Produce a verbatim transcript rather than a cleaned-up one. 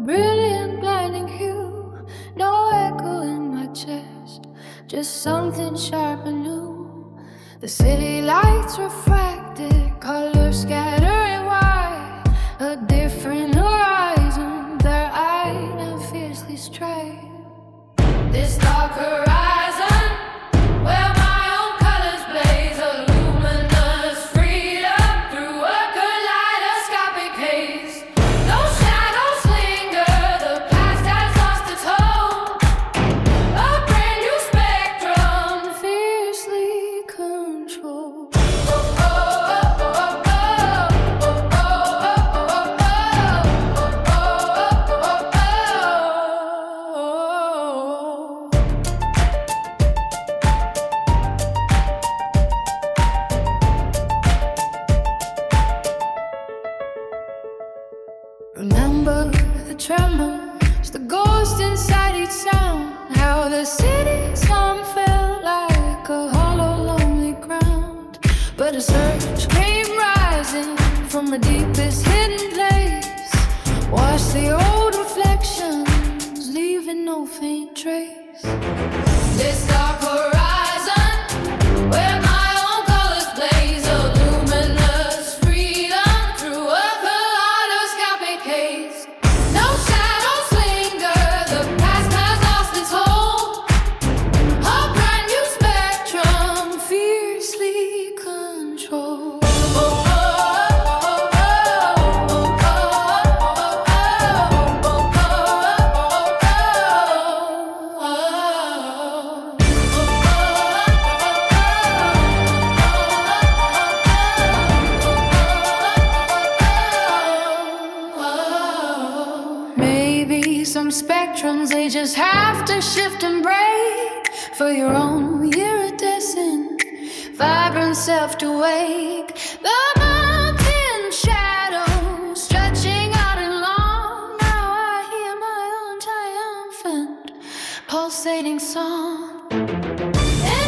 brilliant blinding hue. No echo in my chest, just something sharp and new. The city lights refracted, colors scattering wide. A different horizon, their eyed and fiercely straight. This dark horizon, where my own colors blaze, a luminous freedom through a kaleidoscopic haze. No shadows linger, the past has lost its hold. A brand new spectrum, fiercely controlled. Oh, oh, oh, oh, oh, oh, oh, oh, remember the tremors, the ghost inside each sound. How the city's hum felt like a hollow, lonely ground. But a surge came rising from the deepest hidden place. Wash the old reflections, leaving no faint trace. This dark horizon, where my own colors blaze, a luminous freedom through a kaleidoscopic haze. No shadows linger, the past has lost its hold. A brand new spectrum, fiercely controlled. Oh, oh, oh, oh, oh, maybe some spectrums, they just have to shift and break for your own iridescent, vibrant self to wake. The mountain shadows stretching out and long. Now I hear my own triumphant, pulsating song. And